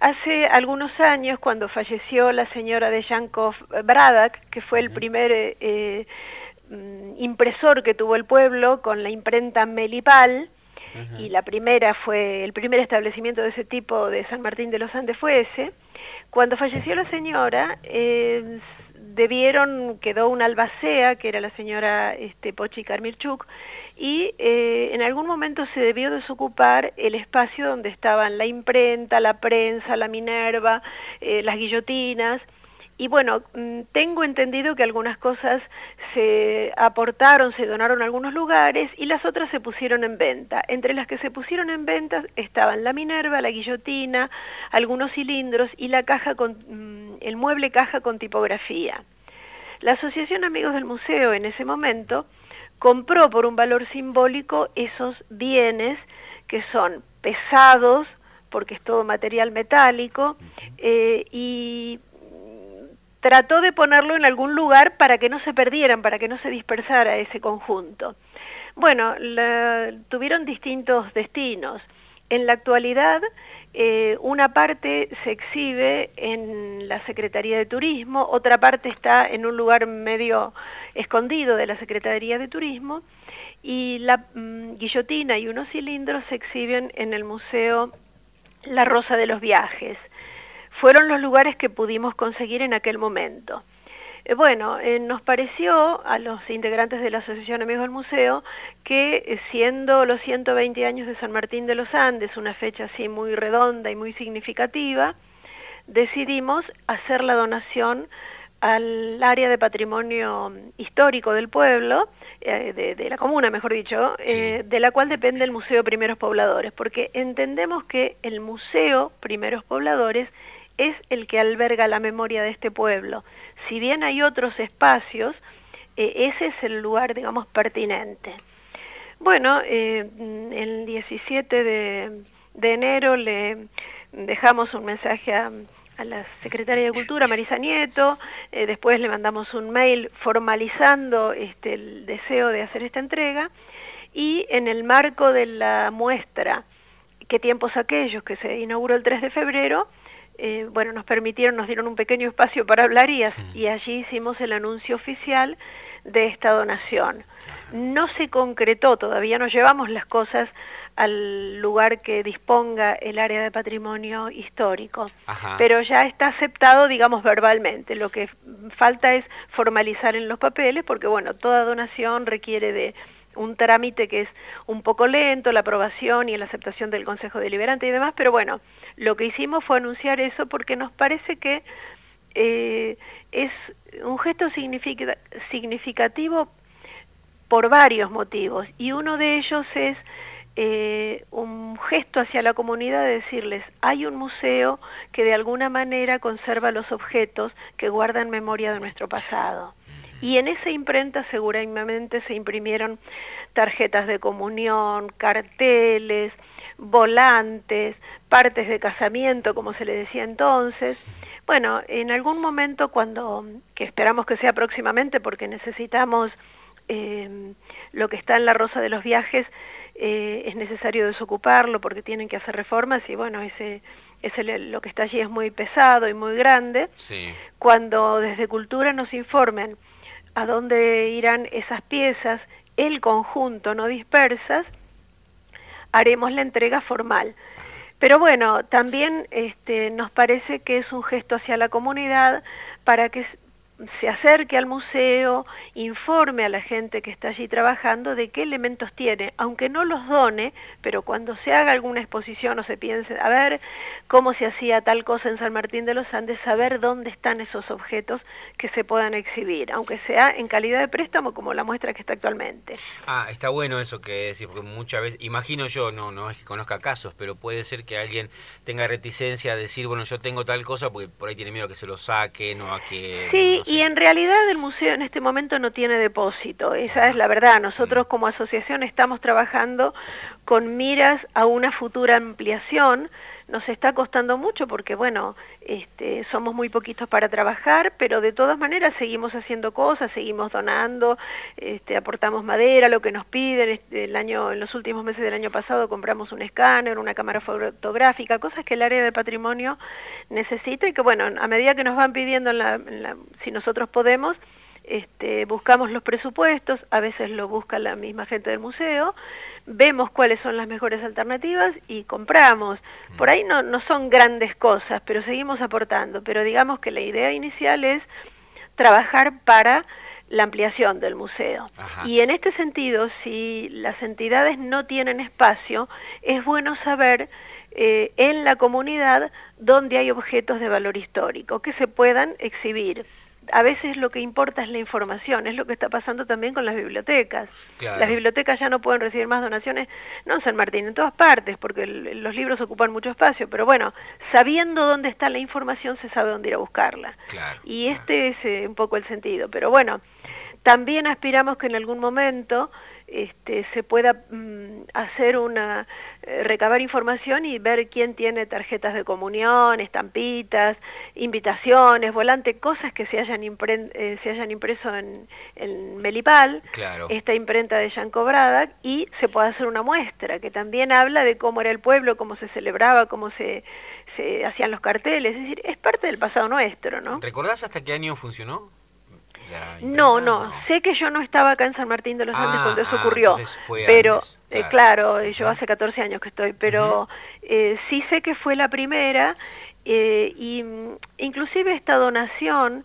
hace algunos años, cuando falleció la señora de Yankov Braddock, que fue el primer impresor que tuvo el pueblo con la imprenta Melipal, y el primer establecimiento de ese tipo de San Martín de los Andes fue ese. Cuando falleció la señora, quedó una albacea, que era la señora Pochi Karmirchuk, y en algún momento se debió desocupar el espacio donde estaban la imprenta, la prensa, la Minerva, las guillotinas. Y bueno, tengo entendido que algunas cosas se aportaron, se donaron a algunos lugares y las otras se pusieron en venta. Entre las que se pusieron en venta estaban la Minerva, la guillotina, algunos cilindros y la caja el mueble caja con tipografía. La Asociación Amigos del Museo en ese momento compró por un valor simbólico esos bienes que son pesados, porque es todo material metálico, y trató de ponerlo en algún lugar para que no se perdieran, para que no se dispersara ese conjunto. Bueno, tuvieron distintos destinos. En la actualidad, una parte se exhibe en la Secretaría de Turismo, otra parte está en un lugar medio escondido de la Secretaría de Turismo, y la guillotina y unos cilindros se exhiben en el Museo La Rosa de los Viajes. Fueron los lugares que pudimos conseguir en aquel momento. Nos pareció a los integrantes de la Asociación Amigos del Museo que siendo los 120 años de San Martín de los Andes, una fecha así muy redonda y muy significativa, decidimos hacer la donación al área de patrimonio histórico del pueblo, de la comuna, mejor dicho, de la cual depende el Museo Primeros Pobladores, porque entendemos que el Museo Primeros Pobladores es el que alberga la memoria de este pueblo. Si bien hay otros espacios, ese es el lugar, digamos, pertinente. Bueno, el 17 de enero le dejamos un mensaje a la Secretaria de Cultura, Marisa Nieto, después le mandamos un mail formalizando el deseo de hacer esta entrega, y en el marco de la muestra ¿Qué tiempos aquellos?, que se inauguró el 3 de febrero, nos dieron un pequeño espacio para hablar y allí hicimos el anuncio oficial de esta donación. No se concretó, todavía no llevamos las cosas al lugar que disponga el área de patrimonio histórico, pero ya está aceptado, digamos, verbalmente. Lo que falta es formalizar en los papeles, porque toda donación requiere de un trámite que es un poco lento, la aprobación y la aceptación del Consejo Deliberante y demás, pero lo que hicimos fue anunciar eso porque nos parece que es un gesto significativo por varios motivos, y uno de ellos es un gesto hacia la comunidad de decirles, hay un museo que de alguna manera conserva los objetos que guardan memoria de nuestro pasado. Y en esa imprenta seguramente se imprimieron tarjetas de comunión, carteles, volantes, partes de casamiento, como se le decía entonces. En algún momento, que esperamos que sea próximamente, porque necesitamos lo que está en la Rosa de los Viajes, es necesario desocuparlo porque tienen que hacer reformas y lo que está allí es muy pesado y muy grande. Sí. Cuando desde Cultura nos informen a dónde irán esas piezas, el conjunto, no dispersas, haremos la entrega formal. Pero también nos parece que es un gesto hacia la comunidad para que se acerque al museo, informe a la gente que está allí trabajando de qué elementos tiene, aunque no los done, pero cuando se haga alguna exposición o se piense, a ver cómo se hacía tal cosa en San Martín de los Andes, saber dónde están esos objetos que se puedan exhibir, aunque sea en calidad de préstamo como la muestra que está actualmente. Está bueno eso que decís, porque muchas veces, imagino yo, no es que conozca casos, pero puede ser que alguien tenga reticencia a decir, yo tengo tal cosa, porque por ahí tiene miedo a que se lo saquen o a que... Sí, y en realidad el museo en este momento no tiene depósito, esa es la verdad. Nosotros como asociación estamos trabajando con miras a una futura ampliación. nos está costando mucho porque, bueno, somos muy poquitos para trabajar, pero de todas maneras seguimos haciendo cosas, seguimos donando, aportamos madera, lo que nos piden. En los últimos meses del año pasado compramos un escáner, una cámara fotográfica, cosas que el área de patrimonio necesita y que, bueno, a medida que nos van pidiendo, si nosotros podemos, buscamos los presupuestos, a veces lo busca la misma gente del museo, vemos cuáles son las mejores alternativas y compramos. Por ahí no son grandes cosas, pero seguimos aportando. Pero digamos que la idea inicial es trabajar para la ampliación del museo. Ajá. Y en este sentido, si las entidades no tienen espacio, es bueno saber en la comunidad dónde hay objetos de valor histórico que se puedan exhibir. A veces lo que importa es la información, es lo que está pasando también con las bibliotecas. Claro. Las bibliotecas ya no pueden recibir más donaciones, no en San Martín, en todas partes, porque los libros ocupan mucho espacio, pero bueno, sabiendo dónde está la información se sabe dónde ir a buscarla. Claro, y es un poco el sentido, pero bueno, también aspiramos que en algún momento se pueda hacer recabar información y ver quién tiene tarjetas de comunión, estampitas, invitaciones, volantes, cosas que se hayan impreso en Melipal, claro. Esta imprenta de Yanko Braddock, y se pueda hacer una muestra que también habla de cómo era el pueblo, cómo se celebraba, cómo se hacían los carteles, es decir, es parte del pasado nuestro, ¿no? ¿Recordás hasta qué año funcionó? No, sé que yo no estaba acá en San Martín de los Andes cuando eso ocurrió, pero antes, claro, yo hace 14 años que estoy, pero sí sé que fue la primera, y inclusive esta donación,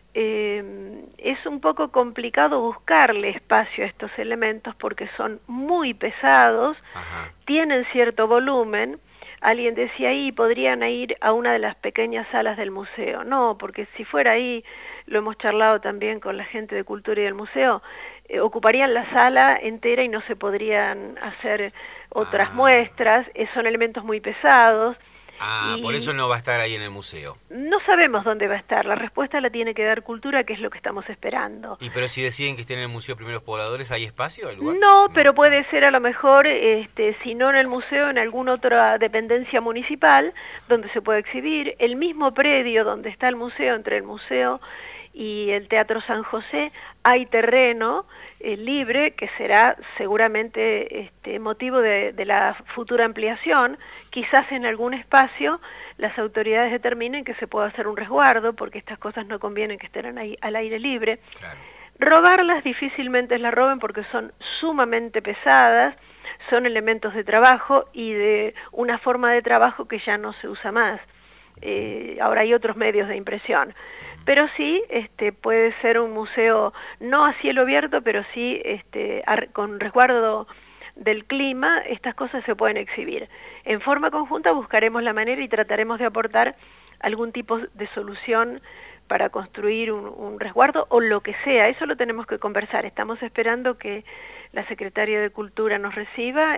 es un poco complicado buscarle espacio a estos elementos porque son muy pesados, tienen cierto volumen. Alguien decía ahí, podrían ir a una de las pequeñas salas del museo. No, porque si fuera ahí, lo hemos charlado también con la gente de cultura y del museo, ocuparían la sala entera y no se podrían hacer otras muestras, son elementos muy pesados. Por eso no va a estar ahí en el museo. No sabemos dónde va a estar, la respuesta la tiene que dar Cultura, que es lo que estamos esperando. ¿Y pero si deciden que esté en el Museo Primeros Pobladores, hay espacio? ¿El lugar? No, pero puede ser a lo mejor, si no en el museo, en alguna otra dependencia municipal, donde se pueda exhibir. El mismo predio donde está el museo, entre el museo y el Teatro San José, hay terreno libre que será seguramente motivo de la futura ampliación. Quizás en algún espacio las autoridades determinen que se pueda hacer un resguardo, porque estas cosas no convienen que estén ahí al aire libre. Claro. Robarlas difícilmente las roben porque son sumamente pesadas, son elementos de trabajo y de una forma de trabajo que ya no se usa más. Ahora hay otros medios de impresión. Pero sí, puede ser un museo no a cielo abierto, pero sí con resguardo del clima, estas cosas se pueden exhibir. En forma conjunta buscaremos la manera y trataremos de aportar algún tipo de solución para construir un resguardo o lo que sea. Eso lo tenemos que conversar. Estamos esperando que la Secretaría de Cultura nos reciba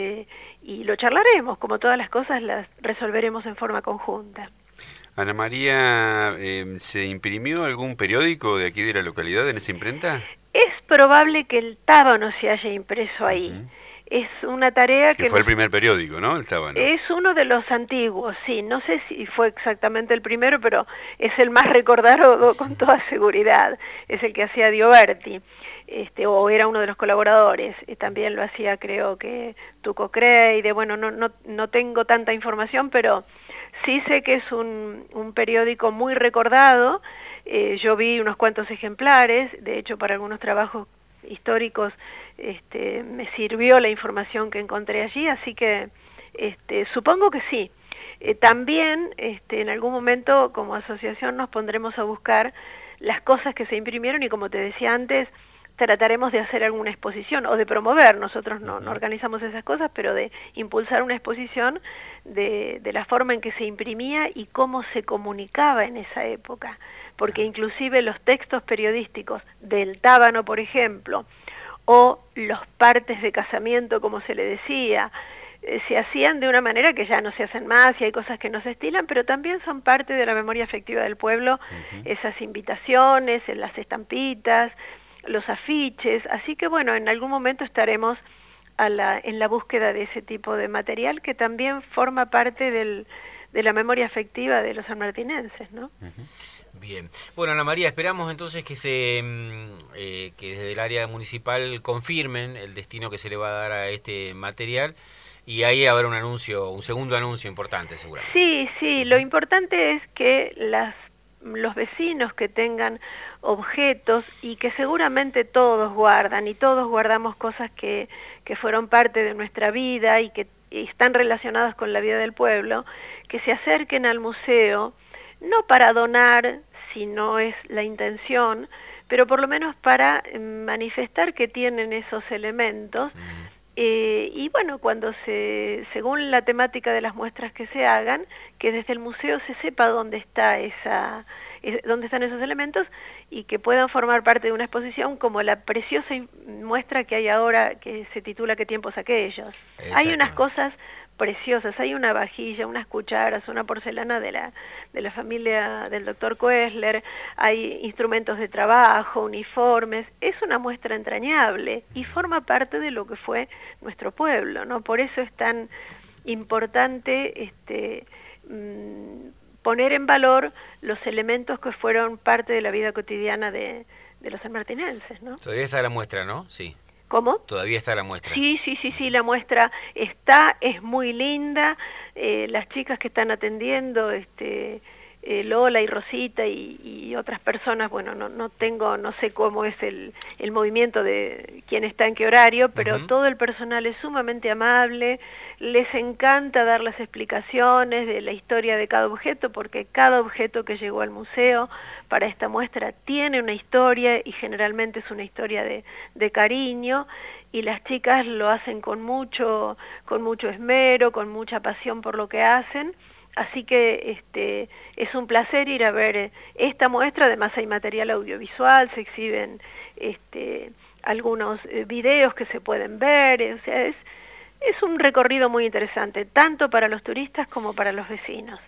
y lo charlaremos. Como todas las cosas, las resolveremos en forma conjunta. Ana María, ¿se imprimió algún periódico de aquí de la localidad en esa imprenta? Es probable que el Tábano se haya impreso ahí. Es una tarea que fue el primer periódico, ¿no? El Tábano. Es uno de los antiguos, sí. No sé si fue exactamente el primero, pero es el más recordado con toda seguridad. Es el que hacía Dioberti, o era uno de los colaboradores. También lo hacía, creo que Tuco Creide. Bueno, no tengo tanta información, pero sí sé que es un periódico muy recordado. Yo vi unos cuantos ejemplares, de hecho para algunos trabajos históricos me sirvió la información que encontré allí, así que supongo que sí. También en algún momento como asociación nos pondremos a buscar las cosas que se imprimieron y, como te decía antes, trataremos de hacer alguna exposición o de promover, nosotros no organizamos esas cosas, pero de impulsar una exposición de la forma en que se imprimía y cómo se comunicaba en esa época, porque inclusive los textos periodísticos del Tábano, por ejemplo, o los partes de casamiento, como se le decía, se hacían de una manera que ya no se hacen más y hay cosas que no se estilan, pero también son parte de la memoria afectiva del pueblo, esas invitaciones, las estampitas, los afiches, así que bueno, en algún momento estaremos en la búsqueda de ese tipo de material que también forma parte de la memoria afectiva de los sanmartinenses, ¿no? Bien. Bueno, Ana María, esperamos entonces que que desde el área municipal confirmen el destino que se le va a dar a este material y ahí habrá un segundo anuncio importante seguramente. Sí, lo importante es que los vecinos que tengan objetos y que seguramente todos guardan y todos guardamos cosas que fueron parte de nuestra vida y que están relacionadas con la vida del pueblo, que se acerquen al museo, no para donar, si no es la intención, pero por lo menos para manifestar que tienen esos elementos. Y bueno, según la temática de las muestras que se hagan, que desde el museo se sepa dónde están esos elementos y que puedan formar parte de una exposición como la preciosa muestra que hay ahora que se titula ¿Qué tiempos aquellos? Hay unas cosas preciosas, hay una vajilla, unas cucharas, una porcelana de la familia del doctor Koestler, hay instrumentos de trabajo, uniformes, es una muestra entrañable y forma parte de lo que fue nuestro pueblo, ¿no? Por eso es tan importante poner en valor los elementos que fueron parte de la vida cotidiana de los sanmartinenses, ¿no? Todavía está la muestra, ¿no? Sí. ¿Cómo? Todavía está la muestra. Sí, la muestra está, es muy linda, las chicas que están atendiendo, Lola y Rosita y otras personas, bueno, no sé cómo es el movimiento de quién está en qué horario, pero todo el personal es sumamente amable, les encanta dar las explicaciones de la historia de cada objeto, porque cada objeto que llegó al museo para esta muestra tiene una historia y generalmente es una historia de cariño, y las chicas lo hacen con mucho esmero, con mucha pasión por lo que hacen. Así que es un placer ir a ver esta muestra. Además hay material audiovisual, se exhiben algunos videos que se pueden ver, o sea, es un recorrido muy interesante, tanto para los turistas como para los vecinos.